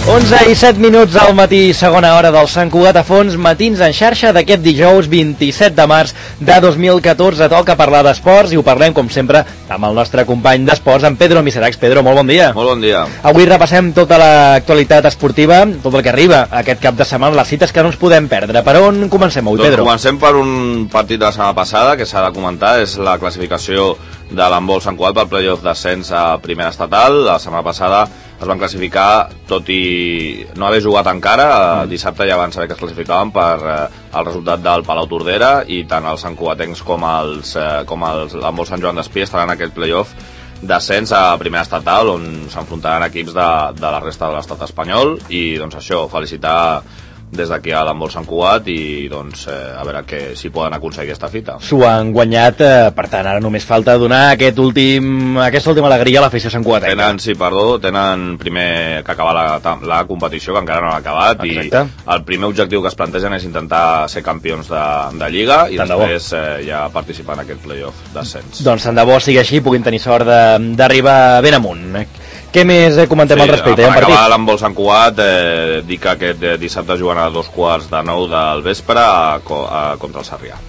11 i 7 minuts al matí, segona hora del Sant Cugat a Fons, matins en xarxa d'aquest dijous 27 de març de 2014. Toca parlar d'esports i ho parlem, com sempre, amb el nostre company d'esports, en Pedro Miseracs. Pedro, molt bon dia. Molt bon dia. Avui repassem tota l'actualitat esportiva, tot el que arriba aquest cap de setmana, les cites que no ens podem perdre. Per on comencem avui, Pedro? Comencem per un partit de la setmana passada que s'ha de comentar, és la classificació de l'handbol Sant Cugat pel playoff d'ascens a primera estatal. La setmana passada es van classificar, tot i no haver jugat encara, dissabte ja van saber que es classificaven per el resultat del Palau Tordera, i tant els santcugatencs com l'handbol Sant Joan d'Espí estaran en aquest playoff d'ascens a primera estatal, on s'enfrontaran equips de la resta de l'estat espanyol. I doncs això, felicitar des d'aquí a l'handbol Sant Cugat i doncs a veure si poden aconseguir aquesta fita. S'ho han guanyat, per tant ara només falta donar aquesta última alegria a l'afició santcugatenca. Tenen primer que acabar la competició, que encara no l'ha acabat. Exacte. I el primer objectiu que es plantegen és intentar ser campions de Lliga i després ja participar en aquest playoff d'ascens. Doncs tant de bo sigui així, puguin tenir sort d'arribar ben amunt. Què més comentem al respecte? Per acabar l'handbol Sant Cugat, dic que aquest dissabte juguen a 8:45 del vespre contra el Sarrià.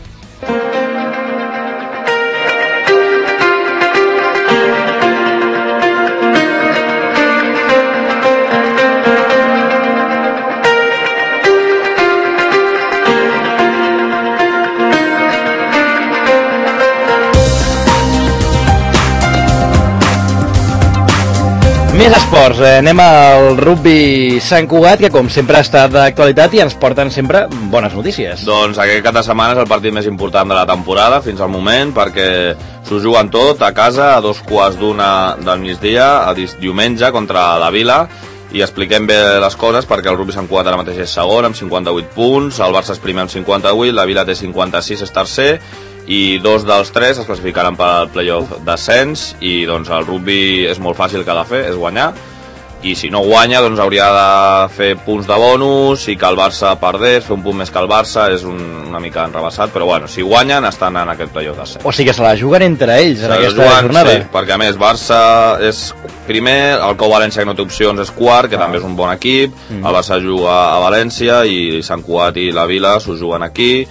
Més esports, anem al rugby Sant Cugat, que com sempre està d'actualitat i ens porten sempre bones notícies. Doncs aquest cap de setmana és el partit més important de la temporada fins al moment, perquè s'ho juguen tot a casa a 2:15 del migdia, diumenge contra la Vila, i expliquem bé les coses perquè el rugby Sant Cugat ara mateix és segon amb 58 punts, el Barça és primer amb 58, la Vila té 56, és tercer, i dos dels tres es classificaran pel playoff d'ascens. I doncs el rugby és molt fàcil que ha de fer, és guanyar, i si no guanya doncs hauria de fer punts de bonus, i que el Barça perdés, fer un punt més que el Barça és una mica enrebaçat, però bueno, si guanyen estan en aquest playoff d'ascens. O sigui que se la juguen entre ells en aquesta jornada. Sí, perquè a més Barça és primer, el Cou València, que no té opcions, és quart, que també és un bon equip, el Barça juga a València i Sant Cugat i la Vila s'ho juguen aquí.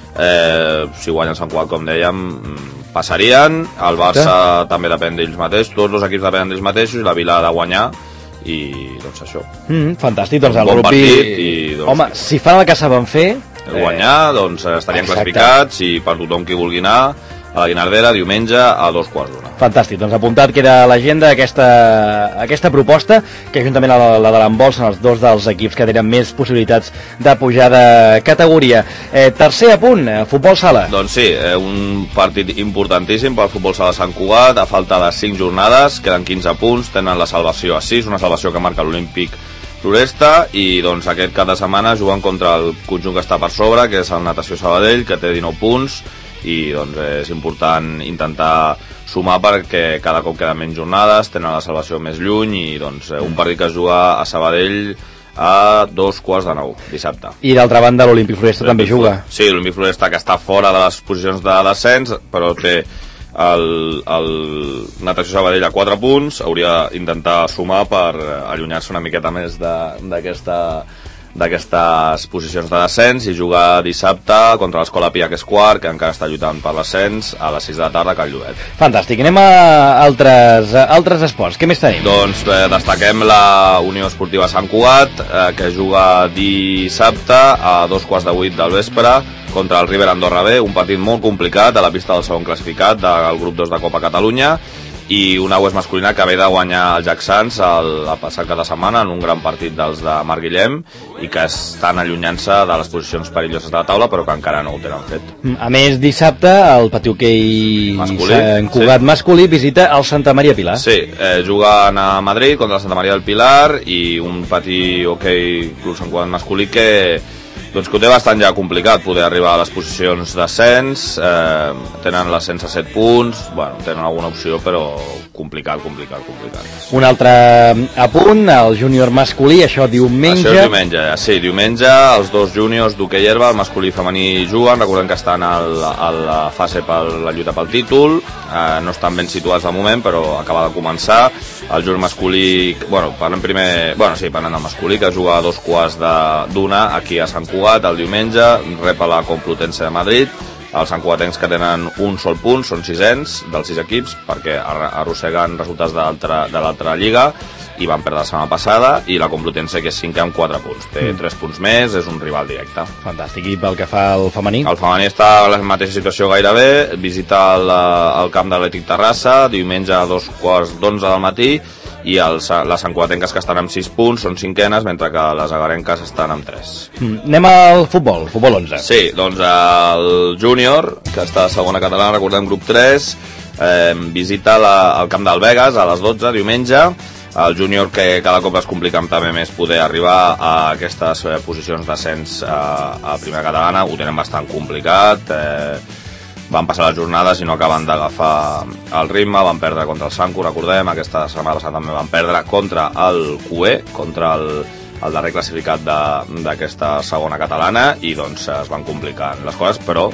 Si guanyen Sant Cugat, com dèiem, passarien. El Barça també depèn d'ells mateixos, tots els equips depenen d'ells mateixos, i la Vila ha de guanyar, i doncs això. Fantàstic, doncs el rugby, home, si fan el que saben fer, guanyar, doncs estarien classificats, i per tothom qui vulgui anar a la Guinardera diumenge a 2:15. Fantàstic, doncs apuntat queda a l'agenda aquesta proposta, que juntament a la de l'handbol són els dos dels equips que tenen més possibilitats de pujar de categoria. Tercer apunt, futbol sala. Doncs sí, un partit importantíssim pel futbol sala Sant Cugat, a falta de 5 jornades, queden 15 punts, tenen la salvació a 6, una salvació que marca l'Olímpic Floresta, i doncs aquest cap de setmana juguen contra el conjunt que està per sobre, que és el Natació Sabadell, que té 19 punts, i doncs és important intentar sumar perquè cada cop queden menys jornades, tenen la salvació més lluny, i doncs un partit que es juga a Sabadell a 2:15 dissabte. I d'altra banda l'Olímpic Floresta també juga. Sí, l'Olímpic Floresta, que està fora de les posicions de descens, però té el Natació Sabadell a 4 punts, hauria d'intentar sumar per allunyar-se una miqueta més d'aquestes posicions de descens, i jugar dissabte contra l'Escola Pia, que és quart, que encara està lluitant per l'ascens, a les 6 de la tarda a Can Llobet. Fantàstic, anem a altres esports. Què més tenim? Doncs destaquem la Unió Esportiva Sant Cugat, que juga dissabte a 7:15 del vespre contra el River Andorra B, un partit molt complicat a la pista del segon classificat del grup 2 de Copa Catalunya, i una UES masculina que ve de guanyar el Jack Sants el passat cada setmana en un gran partit dels de Marc Guillem, i que estan allunyant-se de les posicions perilloses de la taula, però que encara no ho tenen fet. A més, dissabte el Patí Hoquei Sant Cugat masculí visita el Santa Maria Pilar. Sí, juguen a Madrid contra el Santa Maria del Pilar, i un Patí Hoquei Club Sant Cugat masculí que doncs que ho té bastant ja complicat poder arribar a les posicions d'ascens, tenen l'ascens a 7 punts, bueno, tenen alguna opció, però complicat. Un altre apunt, el júnior masculí, això diumenge. Això és diumenge, sí, diumenge els dos júniors d'hoquei herba, el masculí i femení juguen, recordem que estan a la fase per la lluita pel títol, no estan ben situats de moment, però acaba de començar, el júnior masculí, parlem del masculí, que juga a 2:15 aquí a Sant Cugat el diumenge, rep a la Complutense de Madrid. Els santcugatencs que tenen un sol punt són sisens dels 6 equips, perquè arrosseguen resultats de l'altra lliga i van perdre la setmana passada, i la Complutense, que és 5è amb 4 punts, té 3 punts més, és un rival directe. Fantàstic. I pel que fa al femení? El femení està en la mateixa situació gairebé, visita el camp de l'Atlètic Terrassa diumenge a 2:11 del matí, i les santcugatenques que estan amb 6 punts són 5enes, mentre que les agarenques estan amb 3. Anem al futbol 11. Sí, doncs el júnior, que està a segona catalana, recordem grup 3, visita el camp del Begues a les 12 diumenge. El júnior, que cada cop es complica també més poder arribar a aquestes posicions d'ascens a primera catalana, ho tenen bastant complicat. Van passar les jornades i no acaben d'agafar el ritme, van perdre contra el Sancu, recordem, aquesta setmana passada també van perdre contra el QE, contra el darrer classificat d'aquesta segona catalana, i doncs es van complicant les coses, però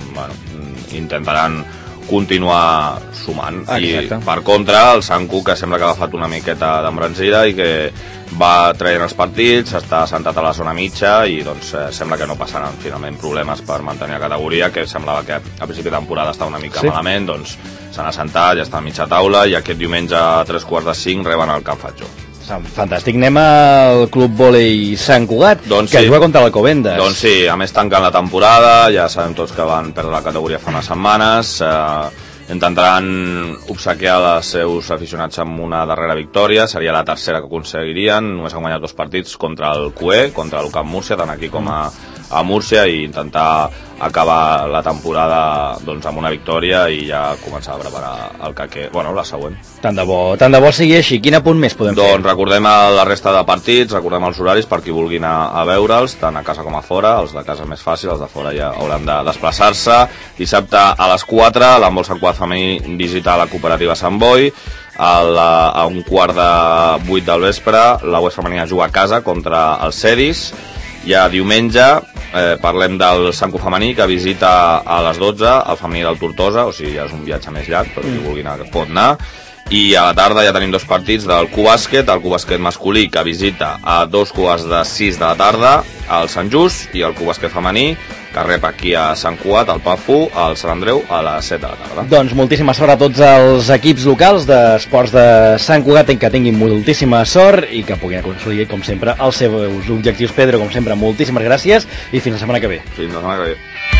intentaran continuar sumant. Exacte. I per contra el Sancu, que sembla que ha agafat una miqueta d'embranzida i que va traient els partits, està assentat a la zona mitja, i doncs sembla que no passaran finalment problemes per mantenir la categoria, que semblava que a principi de temporada estava una mica malament, doncs s'han assentat, ja està a mitja taula, i aquest diumenge a 3:45 reben el Camp Fatjó. Fantàstic. Anem al Club Vòlei Sant Cugat, que juga contra l'Alcobendas. Doncs sí, a més tancant la temporada, ja sabem tots que van perdre la categoria fa unes setmanes, intentaran obsequiar els seus aficionats amb una darrera victòria, seria la tercera que aconseguirien, només han guanyat 2 partits contra el QE, contra l'UCAM Múrcia, tant aquí com a Múrcia, i intentar acabar la temporada amb una victòria i ja començar a preparar la següent. Tant de bo sigui així. Quin apunt més podem fer? Doncs recordem la resta de partits, recordem els horaris per qui vulgui anar a veure'ls, tant a casa com a fora. Els de casa més fàcil, els de fora ja hauran de desplaçar-se. Dissabte a les 4, l'handbol Sant Cugat femení visita la cooperativa Sant Boi. A 7:15 del vespre la UES femenina juga a casa contra els Cedis. Ja diumenge parlem del Sancu femení, que visita a les 12 el femení del Tortosa, o sigui, ja és un viatge més llarg, però qui vulgui anar pot anar. I a la tarda ja tenim 2 partits del Q-Bàsquet, el Q-Bàsquet masculí, que visita a 2:06 de la tarda al Sant Just, i el Q-Bàsquet femení, que rep aquí a Sant Cugat, al Pafu, al Sant Andreu, a les 7 de la tarda. Doncs moltíssima sort a tots els equips locals d'esports de Sant Cugat, que tinguin moltíssima sort i que puguin aconseguir, com sempre, els seus objectius. Pedro, com sempre, moltíssimes gràcies i fins la setmana que ve. Fins la setmana que ve.